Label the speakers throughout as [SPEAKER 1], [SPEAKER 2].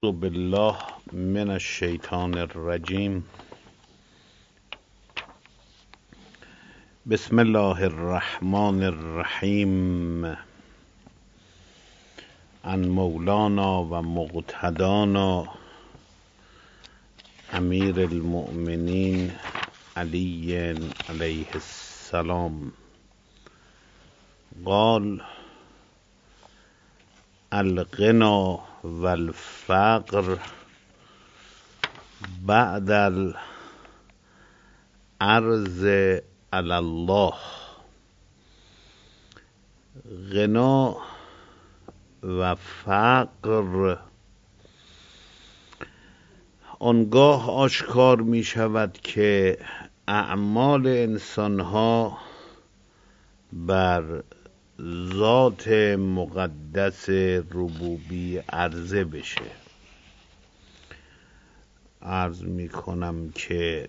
[SPEAKER 1] بالله من الشیطان الرجیم. بسم الله الرحمن الرحیم. عن مولانا و مقتدانا امیر المؤمنین علی علیه السلام قال: الغنا والفقر بعد العرض علی الله. غنا و فقر آنگاه آشکار می شود که اعمال انسانها بر ذات مقدس ربوبی عرضه بشه. عرض می کنم که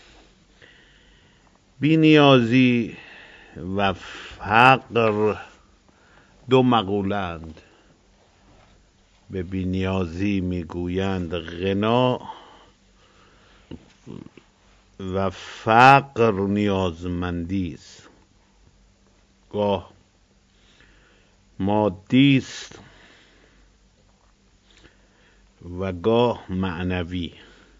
[SPEAKER 1] بی‌نیازی و فقر دو مقولند. به بی‌نیازی میگویند غنا و فقر نیازمندی است. گاه مادی است و گاه معنوی.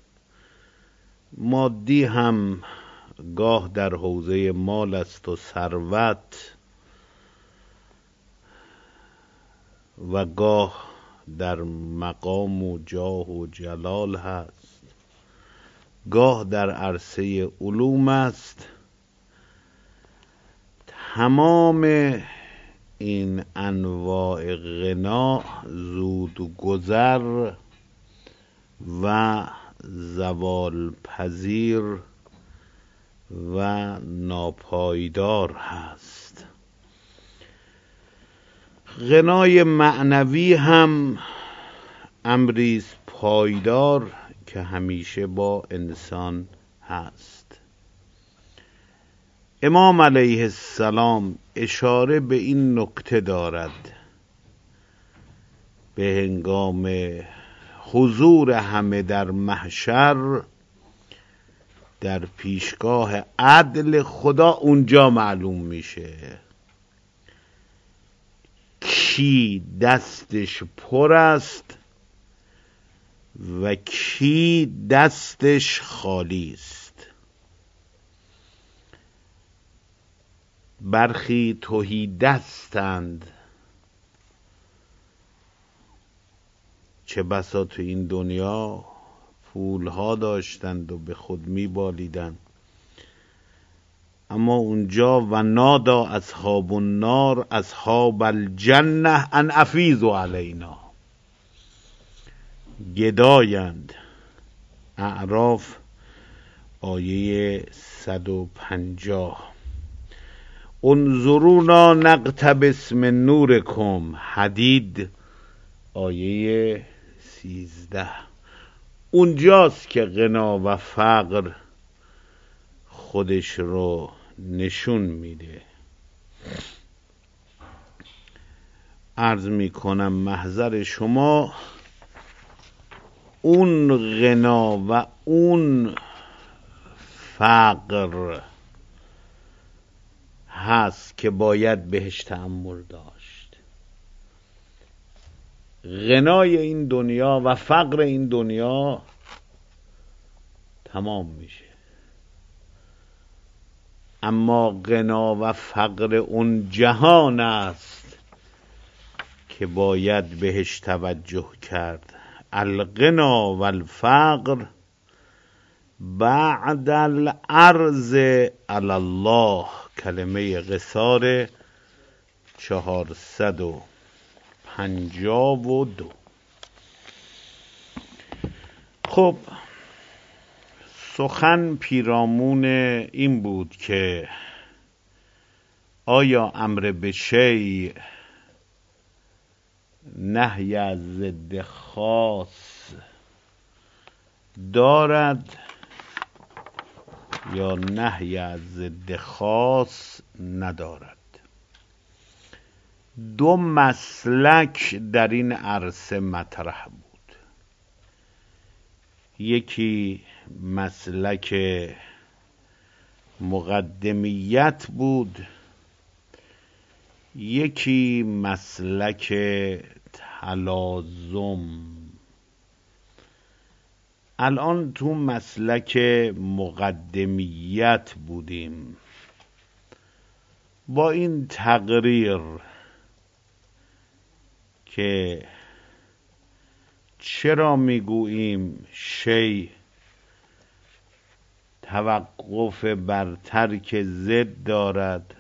[SPEAKER 1] مادی هم گاه در حوزه مال است و ثروت و گاه در مقام و جاه و جلال هست، گاه در عرصه علوم است. تمام این انواع غنا زود گذر و زوال پذیر و ناپایدار هست. غنای معنوی هم امری است پایدار که همیشه با انسان هست. امام علیه السلام اشاره به این نکته دارد به هنگام حضور همه در محشر، در پیشگاه عدل خدا. اونجا معلوم میشه کی دستش پر است و کی دستش خالی است. برخی تهی دستند، چه بسا تو این دنیا پولها داشتند و به خود میبالیدند، اما اونجا و نادا اصحاب النار اصحاب الجنه ان افیضوا علینا. گدایند. اعراف آیه 150. انظرونا نقتبس من نورکم. حدید آیه 13. اونجاست که غنا و فقر خودش رو نشون میده. عرض میکنم محضر شما اون غنا و اون فقر هست که باید بهش تأمل داشت. غنای این دنیا و فقر این دنیا تمام میشه، اما غنا و فقر اون جهان است که باید بهش توجه کرد. الغنا و الفقر بعد العرض علی الله. کلمه قصار 452. خب سخن پیرامون این بود که آیا امر به شیء نهی از ضد خاص دارد یا نهی از ضد خاص ندارد. دو مسلک در این عرصه مطرح بود. یکی مسلک مقدمیت بود، یکی مسلک تلازم. الان تو مسلک مقدمیت بودیم. با این تقریر که چرا میگوییم شیء توقف بر ترک ضد دارد؟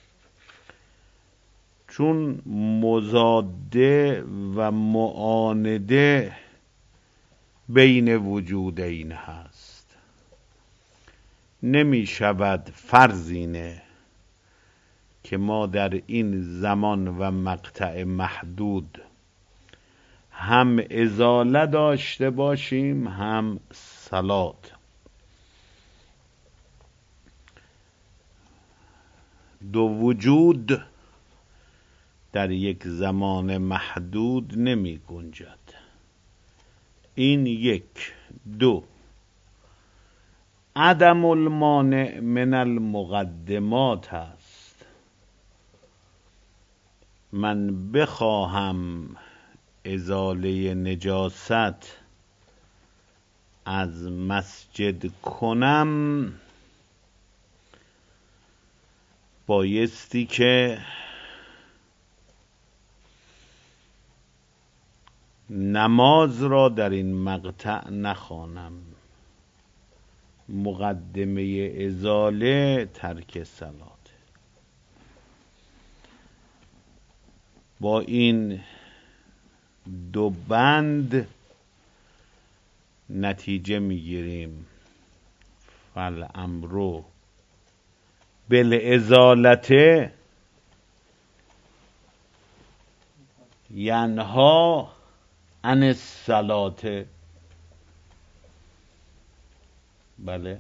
[SPEAKER 1] چون مضاده و معانده بین وجودین هست. نمی شود فرض اینه که ما در این زمان و مقطع محدود هم ازاله داشته باشیم هم صلات. دو وجود در یک زمان محدود نمی گنجد. این یک. دو، عدم المانع من المقدمات هست. من بخواهم ازاله نجاست از مسجد کنم، بایستی که نماز را در این مقطع نخوانم. مقدمه ازاله ترک صلات. با این دو بند نتیجه میگیریم فالامر بالازالته ینها عن الصلات. بله،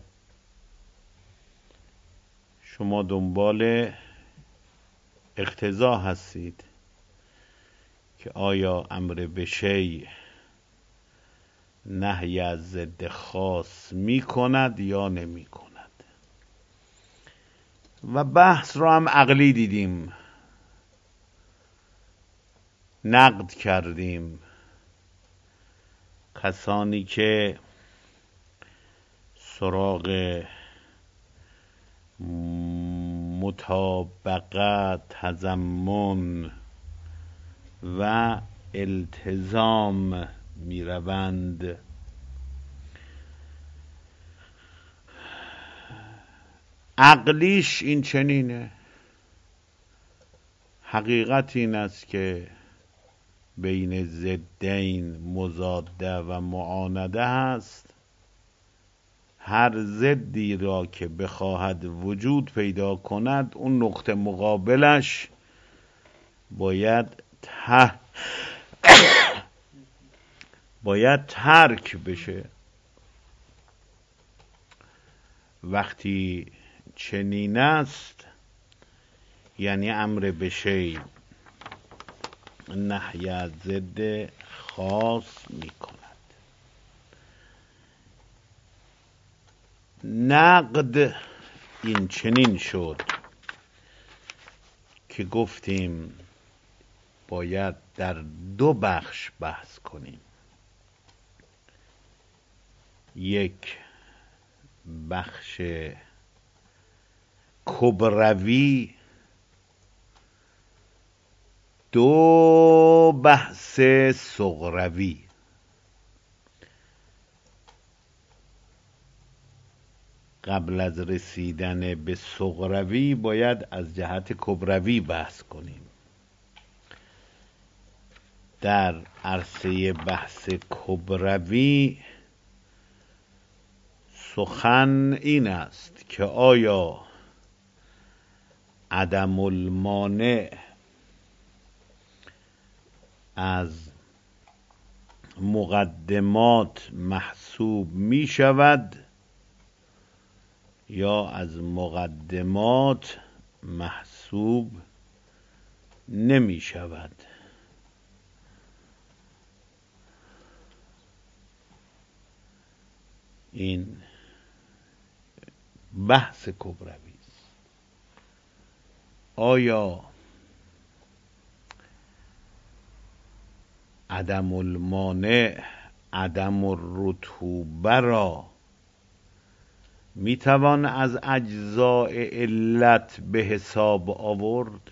[SPEAKER 1] شما دنبال اقتضا هستید که آیا امر به شیء نهی از ضد خاص می کند یا نمی کند. و بحث را هم عقلی دیدیم، نقد کردیم. کسانی که سراغ مطابقت، تضمن و التزام می روند، عقلیش این چنینه. حقیقت این است که بین ضدین مضاده و معانده هست. هر ضدی را که بخواهد وجود پیدا کند، اون نقطه مقابلش باید ترک بشه. وقتی چنین است یعنی امر به شیء نهی از ضد خاص می کند. نقد این چنین شد که گفتیم باید در دو بخش بحث کنیم. یک بخش کبروی، دو بحث صغروی. قبل از رسیدن به صغروی باید از جهت کبروی بحث کنیم. در عرصه بحث کبروی سخن این است که آیا عدم المانع از مقدمات محسوب می شود یا از مقدمات محسوب نمی شود. این بحث کبروی است. آیا عدم المانع عدم الرطوبه را میتوان از اجزای علت به حساب آورد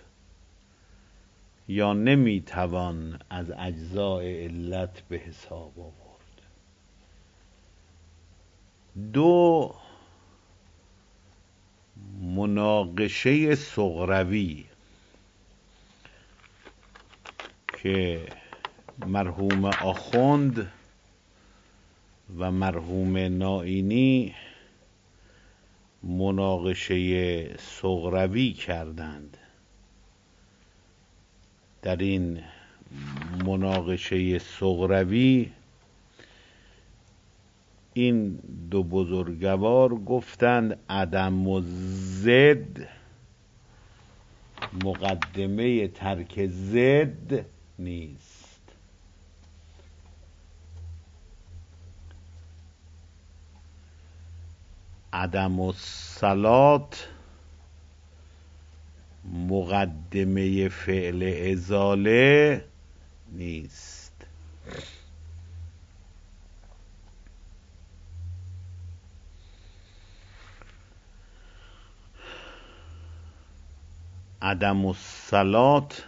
[SPEAKER 1] یا نمیتوان از اجزای علت به حساب آورد؟ دو مناقشه صغروی که مرحوم آخوند و مرحوم نائینی مناقشه صغروی کردند. در این مناقشه صغروی این دو بزرگوار گفتند عدم و ضد مقدمه ترک ضد نیست. عدم الصلات مقدمه فعل ازاله نیست. عدم الصلات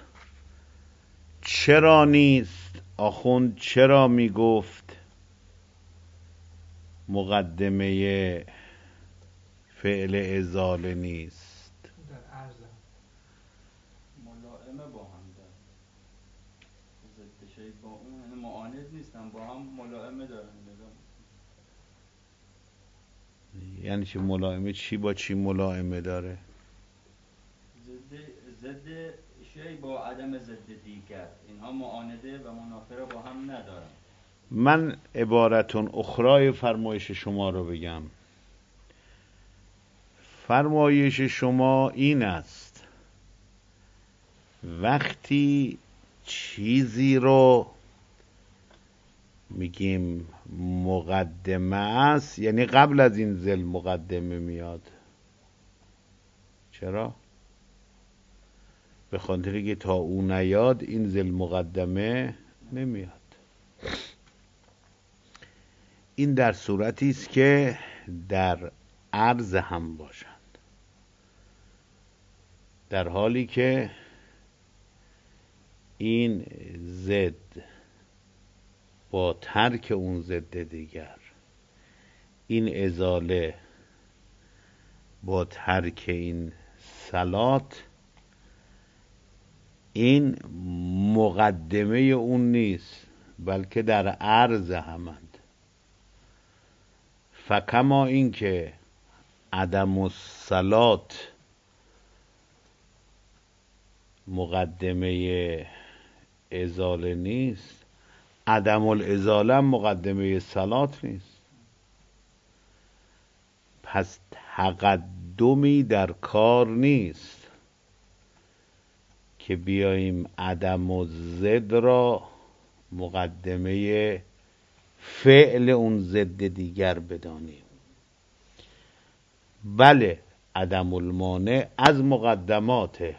[SPEAKER 1] چرا نیست؟ آخوند چرا می گفت مقدمه فعل ازاله نیست؟
[SPEAKER 2] در عرض ملائمه با هم دارن، ضد شی با اون معاند نیستن، با هم ملائمه دارن.
[SPEAKER 1] یعنی چی ملائمه؟ چی با چی ملائمه داره؟
[SPEAKER 2] ضد شی با عدم ضد دیگر، اینها معانده و منافره با هم ندارن.
[SPEAKER 1] من عبارتون اخرای فرمایش شما رو بگم. فرمایش شما این است وقتی چیزی رو میگیم مقدمه است، یعنی قبل از این ذل مقدمه میاد. چرا؟ به خاطر که تا او نیاد این ذل مقدمه نمیاد. این در صورتی است که در عرض هم باشند، در حالی که این ضد با ترک اون ضد دیگر، این ازاله با ترک این صلات، این مقدمه اون نیست بلکه در عرض همند. فکما این که عدم الصلات مقدمه ازاله نیست، عدم الازاله مقدمه صلات نیست. پس تقدمی در کار نیست که بیاییم عدم و ضد را مقدمه فعل اون ضد دیگر بدانیم. بله عدم المانع از مقدماته،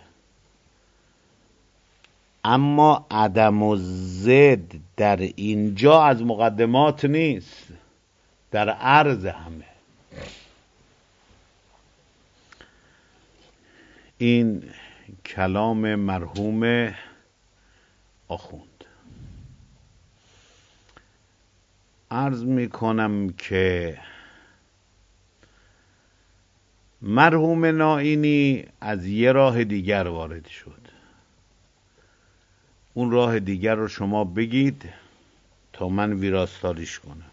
[SPEAKER 1] اما عدم و ضد در اینجا از مقدمات نیست، در عرض همه. این کلام مرحوم آخوند. عرض می کنم که مرحوم نائینی از یه راه دیگر وارد شد. اون راه دیگر رو شما بگید تا من ویراستاریش کنم.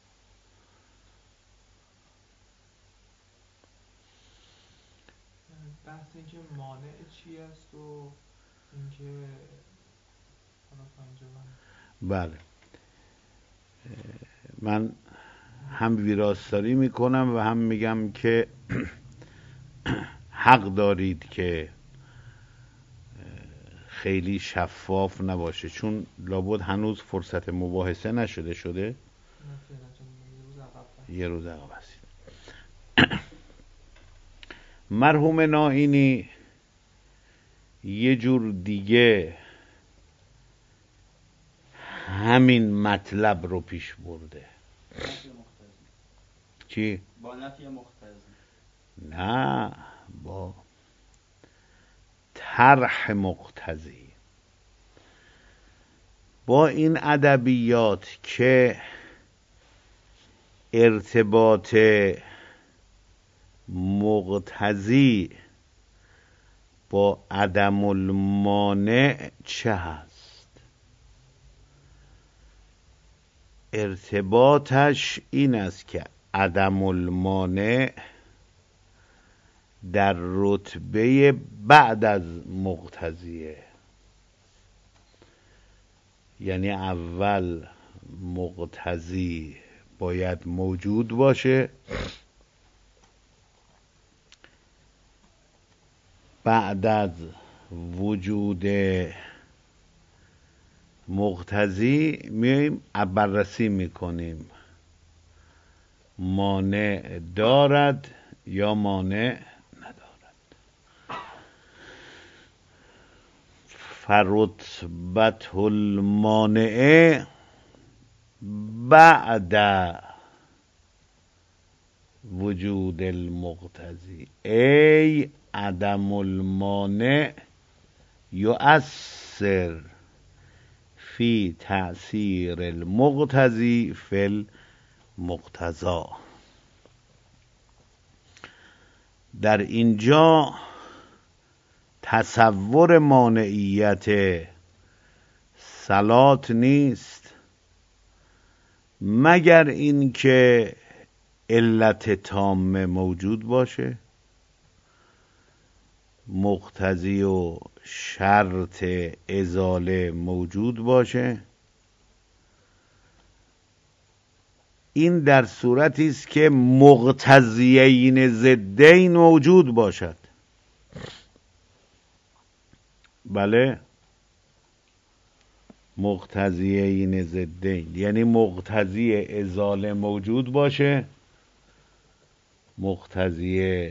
[SPEAKER 3] بحث اینکه مانع چی است و اینکه
[SPEAKER 1] بله، من هم ویراستاری میکنم و هم میگم که حق دارید که خیلی شفاف نباشه، چون لابد هنوز فرصت مباحثه نشده. یه روز عقب هستید. مرحوم نائینی یه جور دیگه همین مطلب رو پیش برده. چی؟
[SPEAKER 2] با نفی مختزی؟
[SPEAKER 1] نه، با طرح مقتضی. با این ادبیات که ارتباط مقتضی با عدم المانع چه هست؟ ارتباطش این است که عدم المانع در رتبه بعد از مقتضیه، یعنی اول مقتضی باید موجود باشه، بعد از وجود مقتضی میایم بررسی میکنیم مانع دارد یا مانع ندارد. فرتبة المانع بعد وجود المقتضی ای عدم المانع یؤثر فی تأثیر المقتضی فی المقتضی. در اینجا تصور مانعیت صلات نیست مگر اینکه علت تامه موجود باشه، مقتضی و شرط ازاله موجود باشه. این در صورتی است که مقتضیین ضدین موجود باشد. بله، مقتضیین ضدین یعنی مقتضی ازاله موجود باشه، مقتضی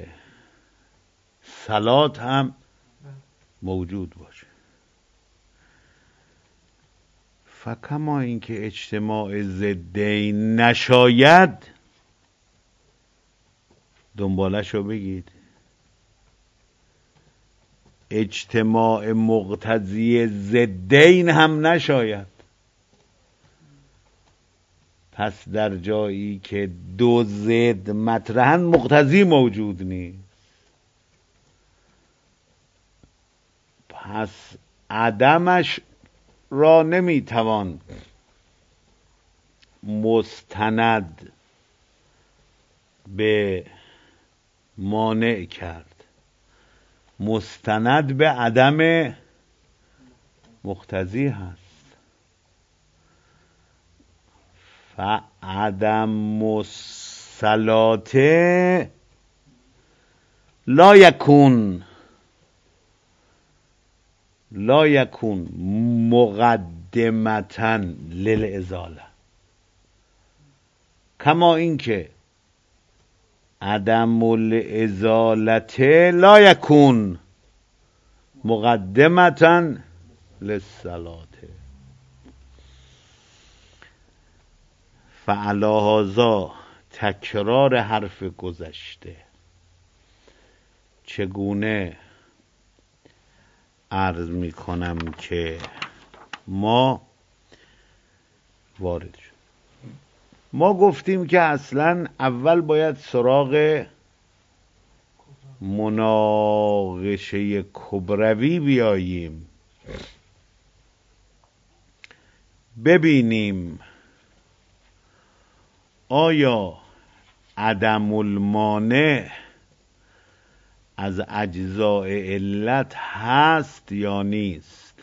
[SPEAKER 1] صلات هم موجود باشه. فکما اینکه اجتماع ضدین نشاید، دنبالش رو بگید، اجتماع مقتضی ضدین هم نشاید. پس در جایی که دو ضد مطرحن مقتضی موجود نیست. پس عدمش را نمیتوان مستند به مانع کرد، مستند به عدم مقتضی هست. فعدم الصلاة لا یکون مقدمة للازاله، کما اینکه عدم الازاله لا یکون مقدمة للصلاة. فعلی هذا تکرار حرف گذشته چگونه عرض می کنم که ما وارد شد. ما گفتیم که اصلا اول باید سراغ مناقشه کبروی بیاییم، ببینیم آیا عدم المانع از اجزاء علت هست یا نیست.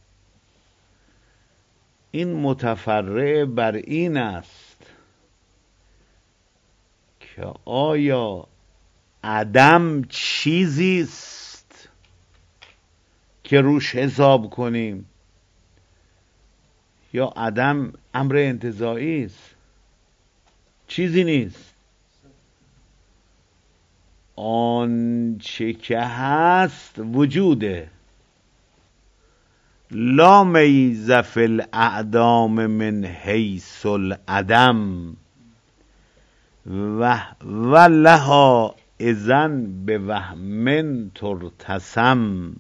[SPEAKER 1] این متفرع بر این است که آیا عدم چیزی است که روش حساب کنیم یا عدم امر انتزاعی است. چیزی نیست. آنچه که هست وجوده. لا میز فی الاعدام من حیث العدم و لها اذن به وهم ترتسم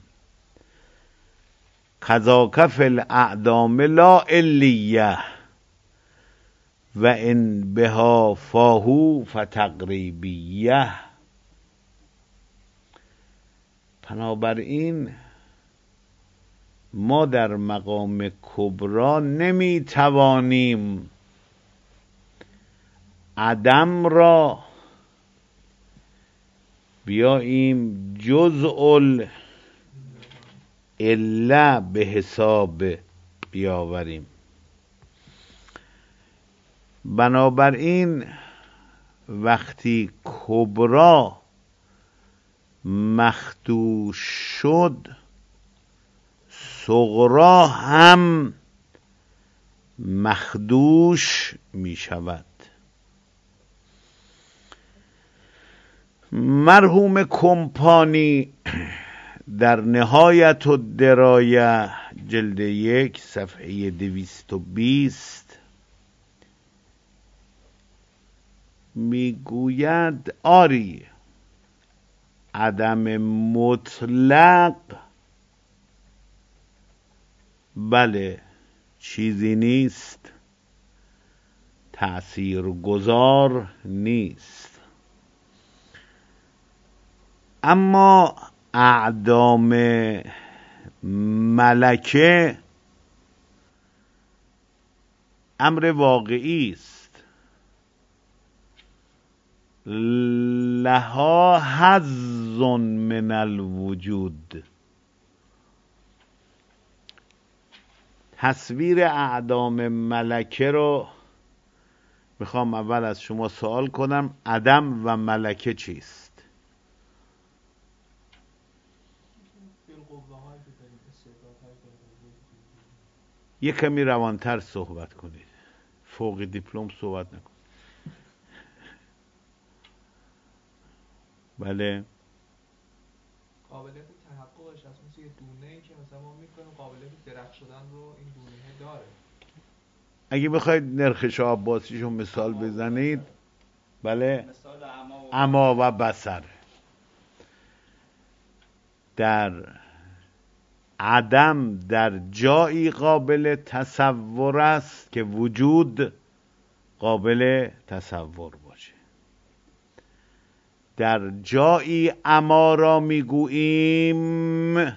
[SPEAKER 1] کذاک فی الاعدام لا علیه و ان بها فاهو فتقریبیه. بنابراین ما در مقام کبرا نمی توانیم عدم را بیاییم جزء العله به حساب بیاوریم. بنابراین وقتی کبرا مخدوش شد صغرا هم مخدوش می شود. مرحوم کمپانی در نهایت الدرایه جلد 1 صفحه 220 میگوید آری عدم مطلق بله چیزی نیست، تأثیر گذار نیست، اما اعدام ملکه امر واقعی است. لها حظ من الوجود. تصویر اعدام ملکه رو میخوام اول از شما سوال کنم، عدم و ملکه چیست؟ یه کمی روانتر صحبت کنید، فوق دیپلم صحبت نکنید. بله
[SPEAKER 3] قابلیت تحققش از مثل یه دونه‌ای که مثلا ما میکنیم قابلیت درخت شدن رو این دونه داره.
[SPEAKER 1] اگه بخواید نرخ عباسیشو مثال بزنید، بله عما و بصر. در عدم در جایی قابل تصور است که وجود قابل تصور باشه. در جایی عما را میگوییم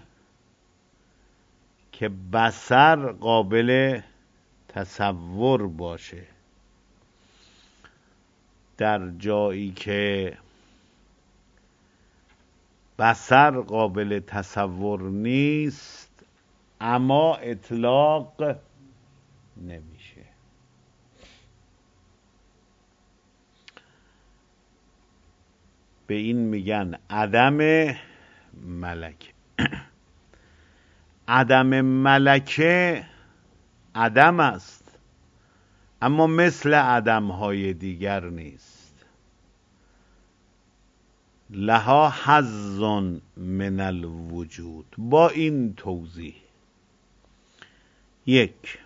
[SPEAKER 1] که بصر قابل تصور باشه. در جایی که بصر قابل تصور نیست اما اطلاق نمیشه. به این میگن عدم ملکه. عدم ملکه عدم است اما مثل عدم های دیگر نیست. لها حظ من الوجود. با این توضیح: 1.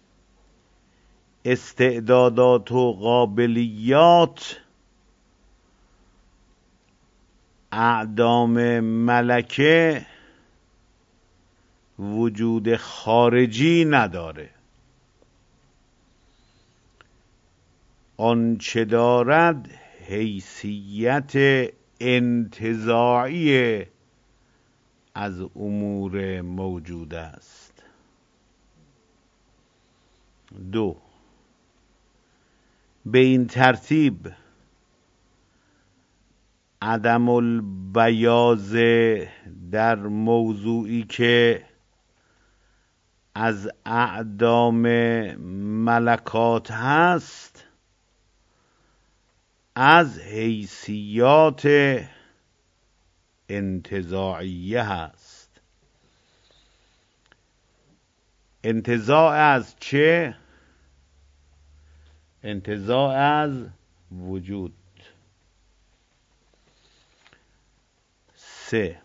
[SPEAKER 1] استعدادات و قابلیات اعدام ملکه وجود خارجی نداره. آنچه دارد حیثیت انتزاعی از امور موجود است. 2. به این ترتیب عدم البیاض در موضوعی که از اعدام ملکات هست از حیثیات انتزاعیه هست. انتزاع از چه؟ انتزاع از وجود. 3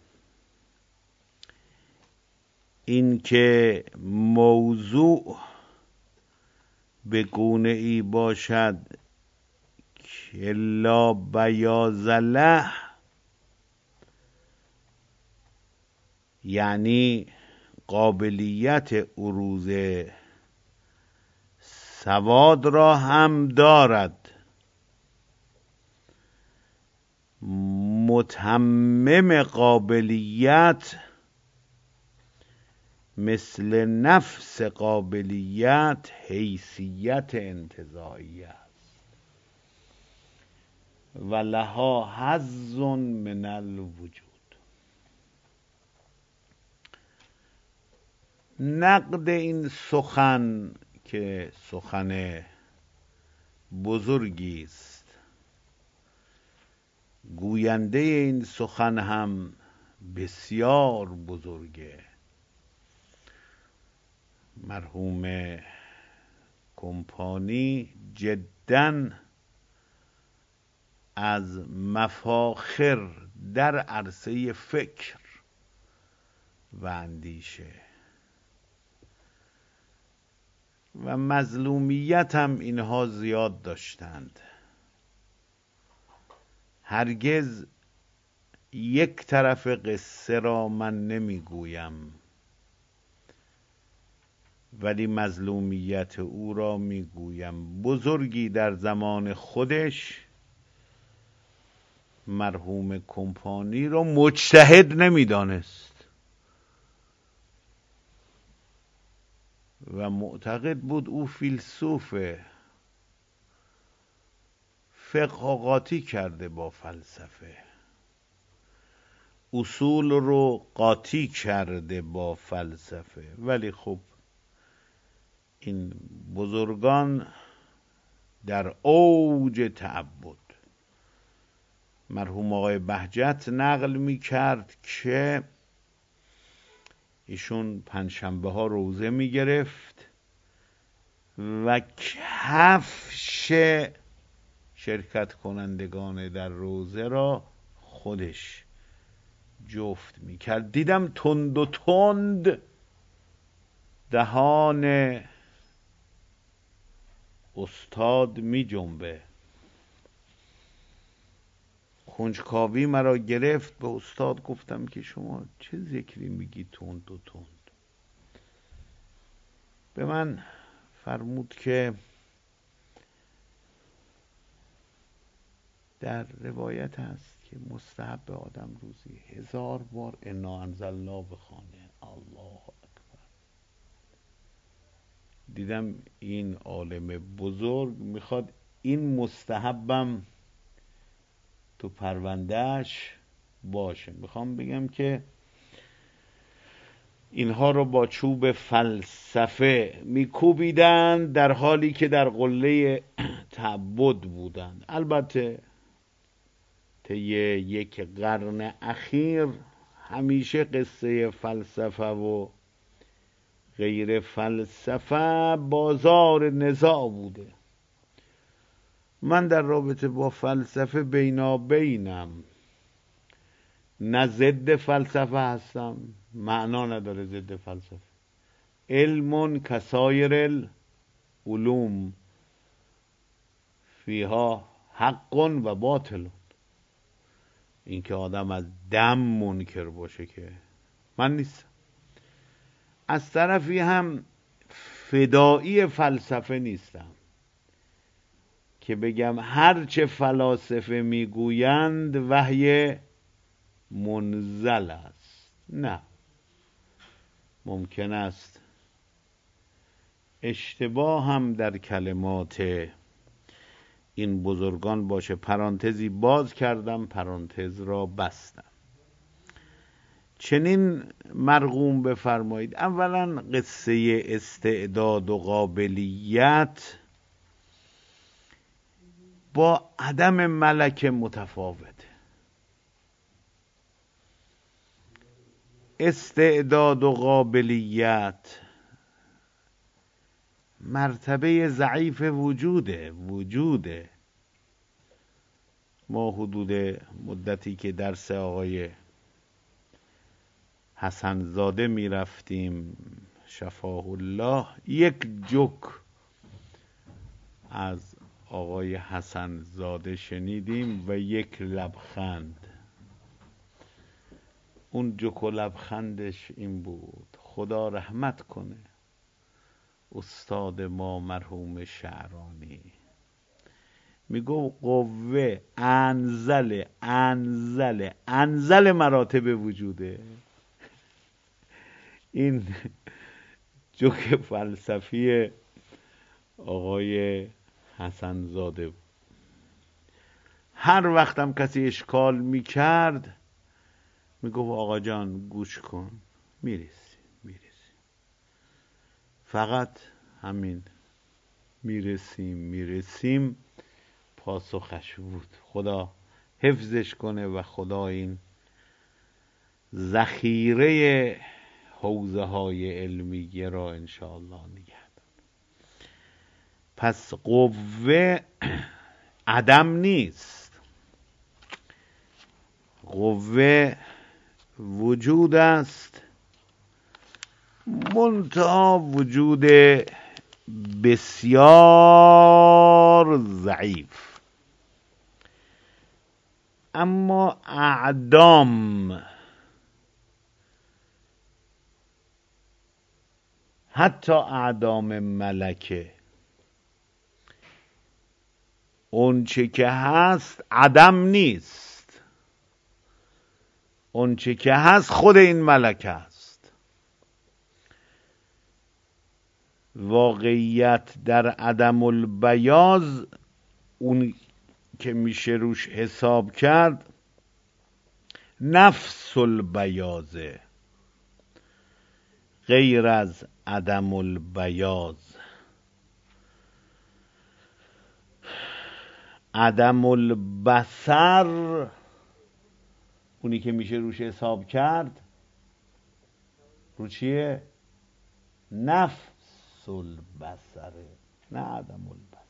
[SPEAKER 1] اینکه موضوع به گونه ای باشد که لا بیاض له، یعنی قابلیت عروض سواد را هم دارد، متمم قابلیت مثل نفس قابلیت حیثیت انتزاعی است و لها حظ من الوجود. نقد این سخن که سخن بزرگی است، گوینده این سخن هم بسیار بزرگه، مرحوم کمپانی جداً از مفاخر در عرصه فکر و اندیشه و مظلومیت هم اینها زیاد داشتند. هرگز یک طرف قصه را من نمیگویم، ولی مظلومیت او را میگویم. بزرگی در زمان خودش مرحوم کمپانی را مجتهد نمیدانست و معتقد بود او فیلسوفه، فقه قاطی کرده با فلسفه، اصول رو قاطی کرده با فلسفه. ولی خب این بزرگان در اوج تعبد، مرحوم آقای بهجت نقل می کرد که ایشون پنجشنبه ها روزه می گرفت و کفش شرکت کنندگان در روزه را خودش جفت می کرد. دیدم تند و تند دهان استاد می جنبه. کنجکاوی مرا گرفت، به استاد گفتم که شما چه ذکری میگی تند و تند؟ به من فرمود که در روایت هست که مستحب به آدم روزی 1000 بار انا انزلنا بخوانه. الله اکبر. دیدم این عالم بزرگ میخواد این مستحبم تو پروندهش باشه. میخوام بگم که اینها رو با چوب فلسفه میکوبیدن در حالی که در قله تعبد بودن. البته طی یک قرن اخیر همیشه قصه فلسفه و غیر فلسفه بازار نزاع بوده. من در رابطه با فلسفه بینابینم، نه ضد فلسفه هستم، معنا نداره ضد فلسفه. علم کسایر العلوم فیها حق و باطل. این که آدم از دم منکر باشه که من نیستم. از طرفی هم فدایی فلسفه نیستم که بگم هرچه فلاسفه میگویند وحی منزل است. نه، ممکن است اشتباه هم در کلمات این بزرگان باشه. پرانتزی باز کردم، پرانتز را بستم. چنین مرغوم بفرمایید. اولا قصه استعداد و قابلیت با عدم ملکه متفاوته. استعداد و قابلیت مرتبه ضعیف وجوده. ما حدود مدتی که درس آقای حسن زاده می رفتیم شفاه الله، یک جوک از آقای حسن زاده شنیدیم و یک لبخند. اون جوک و لبخندش این بود: خدا رحمت کنه استاد ما مرحوم شعرانی، میگو قوه انزل مراتب وجوده. این جوک فلسفی آقای حسن زاده بود. هر وقتم کسی اشکال میکرد میگفت آقا جان گوش کن، میرسی. فقط همین میرسیم پاسخش بود. خدا حفظش کنه و خدا این ذخیره حوزه های علمیه را انشاءالله نگه داره. پس قوه عدم نیست، قوه وجود است، منتها وجود بسیار ضعیف. اما اعدام، حتی اعدام ملکه، اون چه که هست عدم نیست، اون چه که هست خود این ملکه است. واقعیت در عدم البیاض، اون که میشه روش حساب کرد، نفس البیاضه، غیر از عدم البیاض. عدم البصر، اونی که میشه روش حساب کرد، رو چیه؟ نفس البصره، نه عدم البصر.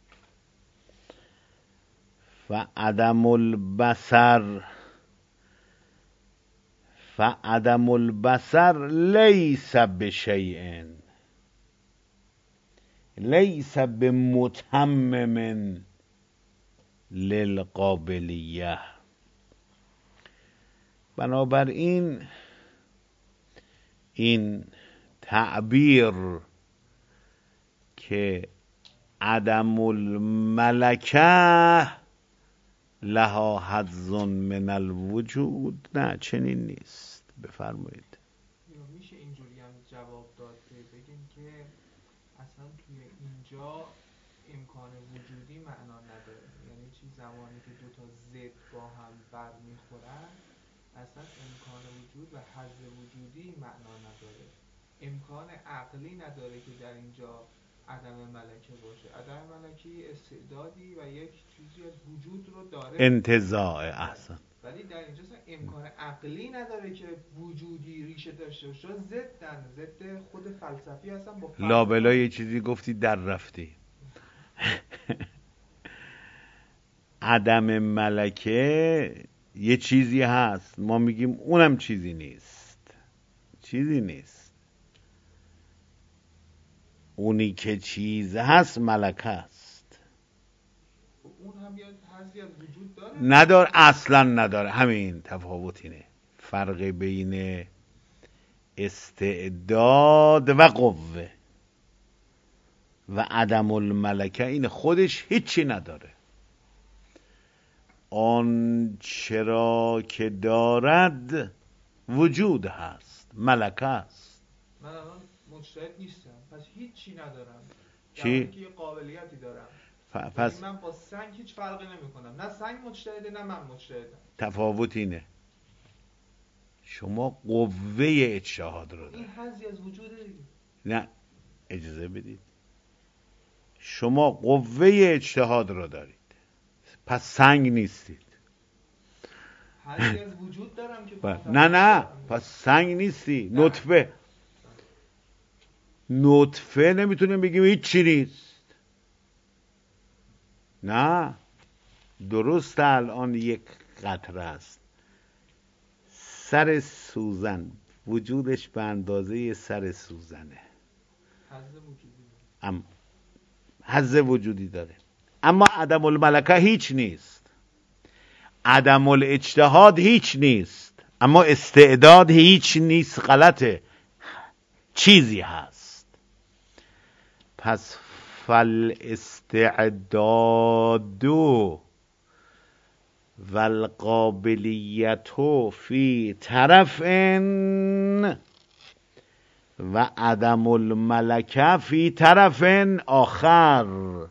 [SPEAKER 1] فعدم البصر لیس بشیء، لیس بمتمم للقابلیه. بنابراین این تعبیر که عدم الملکه لها حظ من الوجود، نه چنین نیست. بفرمایید.
[SPEAKER 3] میشه اینجوری هم جواب داد که بگیم که اصلا توی اینجا امکان وجودی معنا نداره، یعنی چی؟ زمانی که دو تا ضد با هم برمیخورن اصلا امکان وجود و حظ وجودی معنا نداره. امکان عقلی نداره که در اینجا عدم ملکه باشه. عدم ملکی استعدادی و یک چیزی از وجود رو داره،
[SPEAKER 1] انتزاع. احسن.
[SPEAKER 3] ولی در اینجا امکان عقلی نداره که وجودی ریشه داشته باشه. ضد خود فلسفی هستن با فلسفه.
[SPEAKER 1] لابلا یه چیزی گفتی در رفتی. عدم ملکه یه چیزی هست، ما میگیم اونم چیزی نیست. اونی که چیز هست ملکه است.
[SPEAKER 3] اون هم یه حظی از وجود داره؟
[SPEAKER 1] نداره، اصلا نداره. همین تفاوت اینه، فرق بین استعداد و قوه و عدم الملکه اینه، خودش هیچی نداره. آن چرا که دارد وجود هست، ملکه است.
[SPEAKER 3] من الان مجتهد نیستم، پس هیچی ندارم،
[SPEAKER 1] چی؟
[SPEAKER 3] که یه قابلیتی دارم.
[SPEAKER 1] پس
[SPEAKER 3] من با سنگ هیچ فرقی نمی کنم، نه سنگ مجتهده نه من مجتهدم.
[SPEAKER 1] تفاوت اینه، شما قوه اجتهاد رو دارید.
[SPEAKER 3] این حظی از وجوده دیگه.
[SPEAKER 1] نه اجازه بدید، شما قوه اجتهاد رو دارید، پس سنگ نیستید.
[SPEAKER 3] حظی از وجود دارم که
[SPEAKER 1] نه پس سنگ نیستی. نطفه نمیتونیم بگیم هیچ چی نیست. نه، درست الان یک قطره است. سر سوزن وجودش به اندازه سر سوزنه، حظ وجودی داره، اما عدم الملکه هیچ نیست، عدم الاجتهاد هیچ نیست، اما استعداد هیچ نیست. غلطه، چیزی هست. پس فالاستعداد والقابلیت فی طرف و عدم الملکه فی طرف آخر.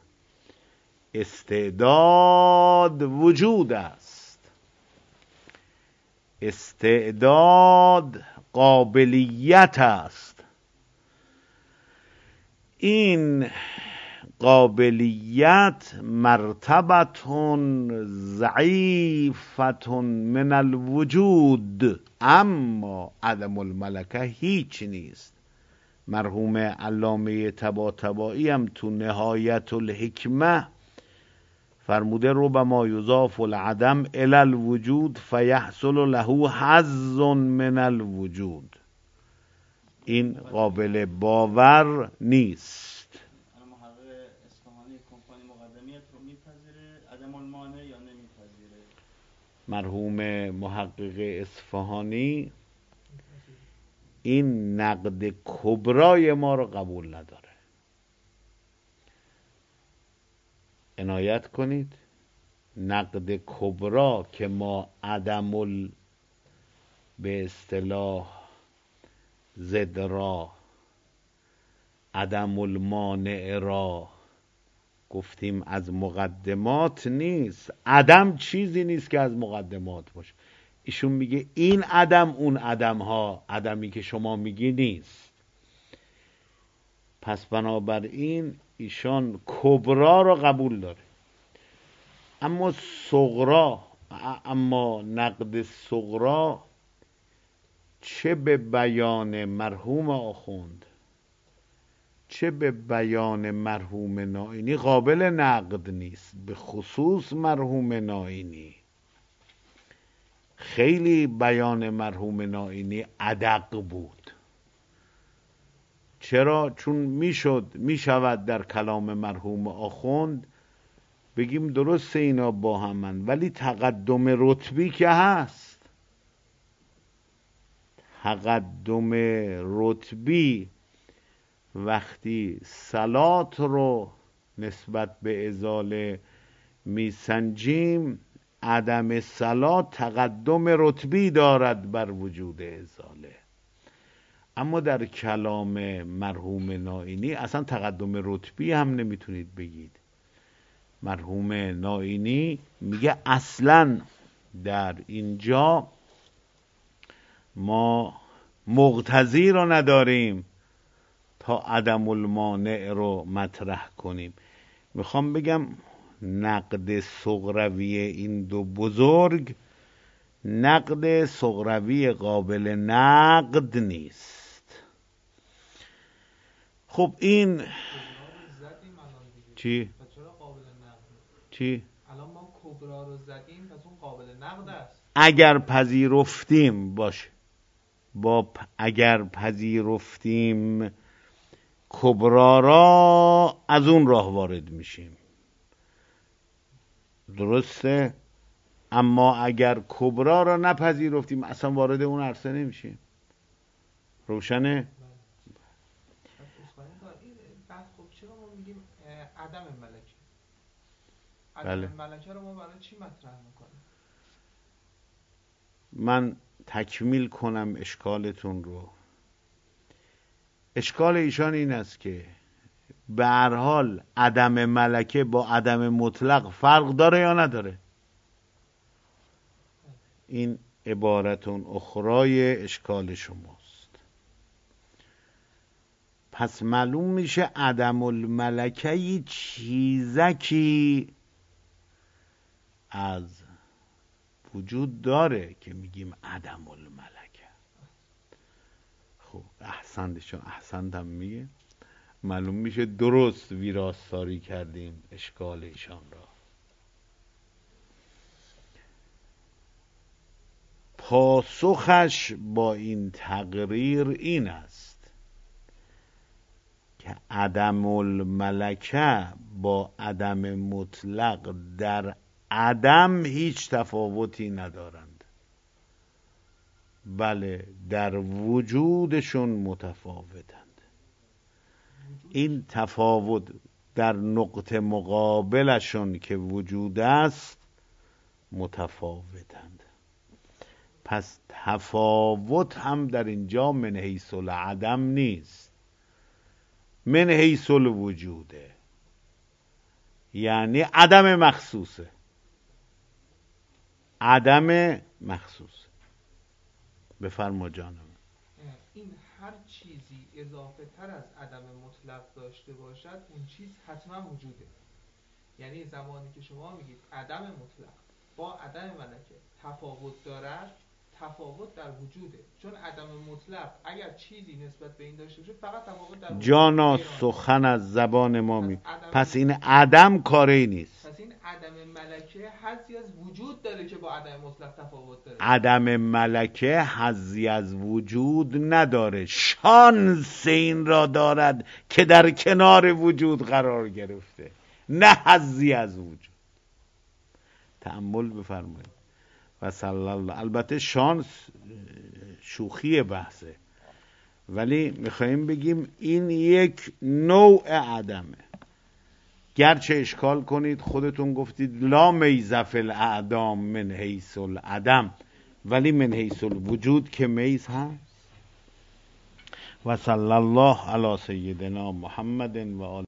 [SPEAKER 1] استعداد وجود است، استعداد قابلیت است. این قابلیت مرتبتون ضعیفتون من الوجود، اما عدم الملکه هیچ نیست. مرحوم علامه طباطبایی هم تو نهایت الحکمه فرموده ربما یضاف العدم الی الوجود فیحصل له حظ من الوجود. این قابل باور نیست.
[SPEAKER 2] محقق اصفهانی کمپانی مقدمیت رو میپذیره عدم المانع یا نمیپذیره؟
[SPEAKER 1] مرحوم محقق اصفهانی این نقد کبرای ما رو قبول نداره. عنایت کنید، نقد کبرا که ما به اصطلاح ضد را، عدم المانع را گفتیم از مقدمات نیست. عدم چیزی نیست که از مقدمات باشه. ایشون میگه این عدم اون عدم ها، عدمی که شما میگی نیست. پس بنابراین ایشان کبرا رو قبول داره، اما صغرا، اما نقد صغرا چه به بیان مرحوم آخوند چه به بیان مرحوم نائینی قابل نقد نیست. به خصوص مرحوم نائینی، خیلی بیان مرحوم نائینی ادق بود. چرا؟ چون میشود در کلام مرحوم آخوند بگیم درسته اینا با همن، ولی تقدم رتبی که هست. تقدم رتبی وقتی صلات رو نسبت به ازاله میسنجیم، عدم صلات تقدم رتبی دارد بر وجود ازاله. اما در کلام مرحوم نائینی اصلا تقدم رتبی هم نمیتونید بگید. مرحوم نائینی میگه اصلا در اینجا ما مقتضی رو نداریم تا عدم المانع رو مطرح کنیم. میخوام بگم نقد صغروی این دو بزرگ نقد صغروی قابل نقد نیست. خب این چی؟ چی؟
[SPEAKER 3] الان ما کبرا رو زدیم، پس اون قابل نقد است.
[SPEAKER 1] اگر پذیرفتیم باشه، اگر پذیرفتیم کبرا را، از اون راه وارد میشیم، درسته؟ اما اگر کبرا را نپذیرفتیم اصلا وارد اون عرصه نمیشیم. روشنه؟
[SPEAKER 3] خب چرا ما میگیم عدم ملکه؟
[SPEAKER 1] بله.
[SPEAKER 3] عدم ملکه رو ما برای چی مطرح میکنیم؟
[SPEAKER 1] من تکمیل کنم اشکالتون رو. اشکال ایشان این است که به هر حال عدم ملکه با عدم مطلق فرق داره یا نداره؟ این عبارتون اخرای اشکال شماست. پس معلوم میشه عدم الملکه یه چیزکی از وجود داره که میگیم عدم الملکه. خب احسنتم میگه، معلوم میشه درست ویراستاری کردیم اشکال ایشان را. پاسخش با این تقریر این است که عدم الملکه با عدم مطلق در عدم هیچ تفاوتی ندارند، بله در وجودشون متفاوتند. این تفاوت در نقطه مقابلشون که وجود است متفاوتند. پس تفاوت هم در اینجا من حیث العدم نیست، من حیث الوجوده، یعنی عدم مخصوصه، عدم مخصوصه. بفرما جانم.
[SPEAKER 3] این هر چیزی اضافه تر از عدم مطلق داشته باشد اون چیز حتما وجوده. یعنی زمانی که شما میگید عدم مطلق با عدم ملکه تفاوت دارد، تفاوت در وجوده. چون عدم مطلق اگر چیزی نسبت به این داشته باشه فقط تفاوت در وجود.
[SPEAKER 1] جانا سخن از زبان ما می پس این عدم کاری نیست.
[SPEAKER 3] پس این عدم ملکه حظی از وجود داره که با عدم مطلق تفاوت داره.
[SPEAKER 1] عدم ملکه حظی از وجود نداره، شانس این را دارد که در کنار وجود قرار گرفته، نه حظی از وجود. تأمل بفرمایید. و صلی الله. البته شانس شوخی بحثه، ولی میخواییم بگیم این یک نوع عدمه. گرچه اشکال کنید خودتون گفتید لا میز فی الاعدام من حیث العدم، ولی من حیث الوجود که میز هست. و صلی الله علی سیدنا محمد و آله